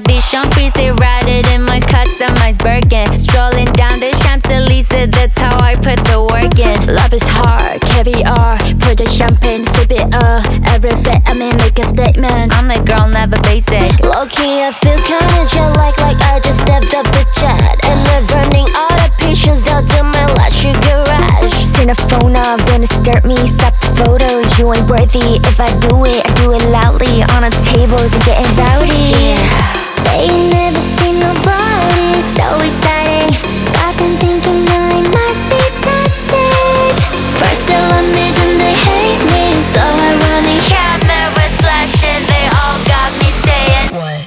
Bichon Frise, ride it in my customized Birkin. Strolling down the Champs-Elysees, that's how I put the work in. Love is hard, caviar, pour the champagne, sip it up. Every fit I'm in, make a statement. I'm the girl, never basic. Low-key, I feel kinda jet like I just stepped up the jet. And they're running out of patience down to my last sugar rush. Turn the phone off, don't disturb me, stop the photos. You ain't worthy, if I do it loudly. On the tables and getting rowdy. They never seen nobody so exciting. Got them thinking I must be toxic. First they love me, then they hate me. So ironic. Cameras flashing, they all got me saying What?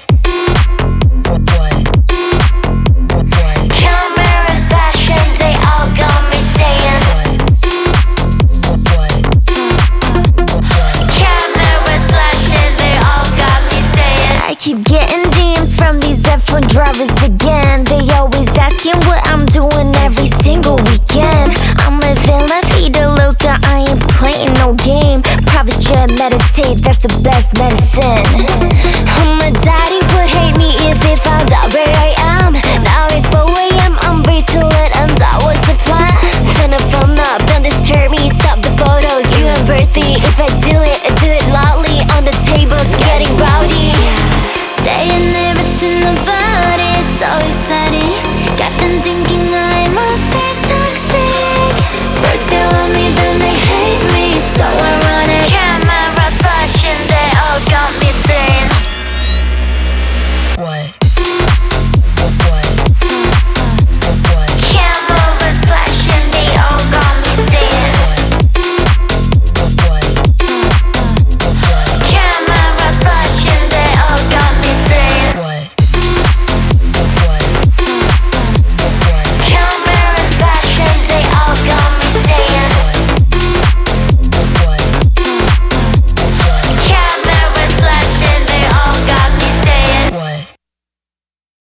Cameras flashing, they all got me saying Cameras flashing, they all got me saying I keep getting DMs from these F1 drivers again. They always asking what I'm doing every single weekend. I'm living la vida loca, I ain't playing no game. Private jet, meditate, that's the best medicine.